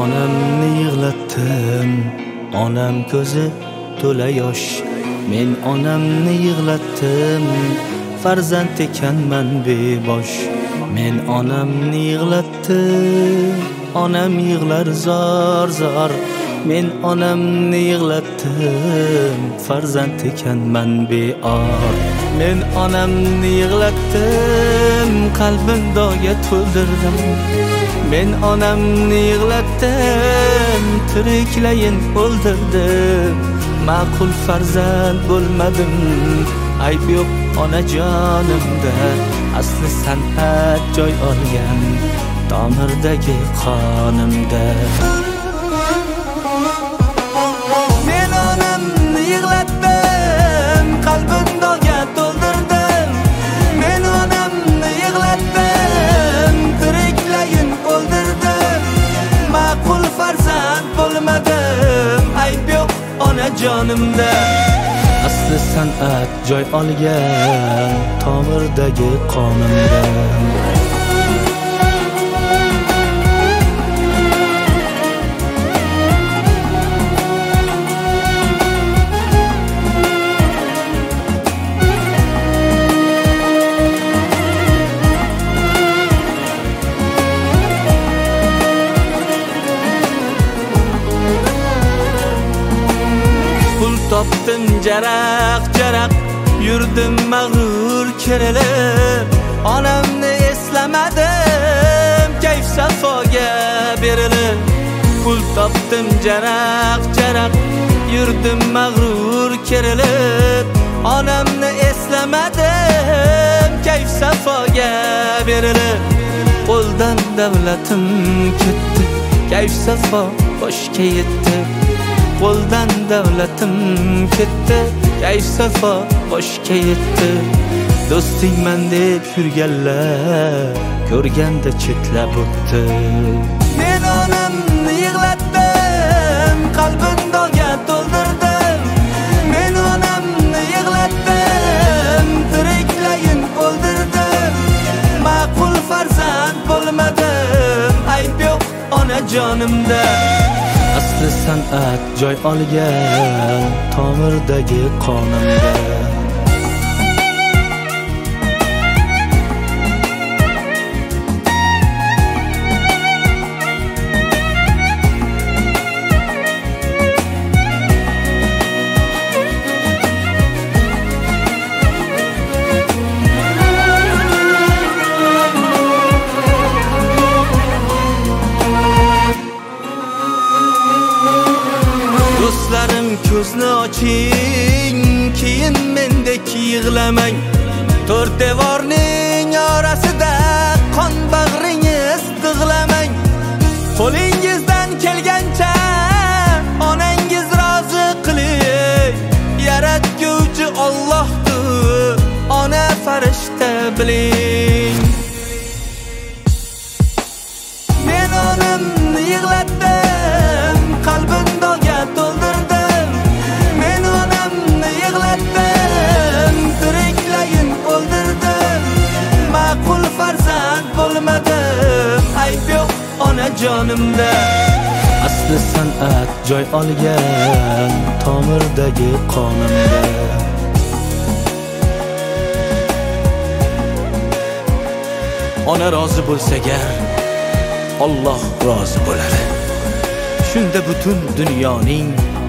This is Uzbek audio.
onamni yig'latdim, onam ko'zi to'la yosh. Men onamni yig'latdim, farzand ekanman bebosh. Men onamni yig'latdim, onam yig'lar zor zor. Men onamni yig'latdim, farzand ekanman beor. Men onamni yig'latdim, qalbim dog'ga to'ldirdim. Men onamni yig'latdim, tiriklayin o'ldirdim. Ma'qul farzand bo'lmadim, ayb yo'q onajonimda. Asli san'at joy olgan tomirdagi qonimda. Men onamni yig'latdim, qalbim dog'ga to'ldirdim. Men onamni yig'latdim, tiriklayin o'ldirdim. Ma'qul farzand bo'lmadim, ayb yo'q onajonimda. Asli san'at joy olgan tomirdagi qonimda. Topdim jaraq jaraq, yurdim mag'rur kerilib. Onamni eslamadim, kayf safoga berilib. Pul topdim jaraq jaraq, yurdim mag'rur kerilib. Onamni eslamadim, kayf safoga berilib. Qo'ldan davlatim ketdi, kayf safo boshga yetdi. Qo'ldan davlatim ketdi, kayf safo boshga yetdi. Do'stingman deb yurganlar ko'rganda chetlab o'tdi. Men onamni yig'latdim, qalbim dog'ga to'ldirdim. Men onamni yig'latdim, tiriklayin o'ldirdim. Ma'qul farzand bo'lmadim, ayb yo'q onajonimda. Asli san'at joy olgan tomirdagi qonimda. Do'stlarim ko'zni oching, keyin mendek yig'lamang. To'rt devorning orasida qon bag'ringiz tig'lamang. Qo'lingizdan kelgancha onangiz rozi qiling. Yaratguvchi Allohdir, ona farishta biling. Men onamni yig'latdim, qalbim dog'ga to'ldirdim. Men onamni yig'latdim, tiriklayin o'ldirdim. Ma'qul farzand bo'lmadim, ayb yo'q onajonimda. Asli san'at joy olgan tomirdagi qonimda. Ona rozi bo'lsaga Alloh rozi bo'ladi. Shunda butun dunyoning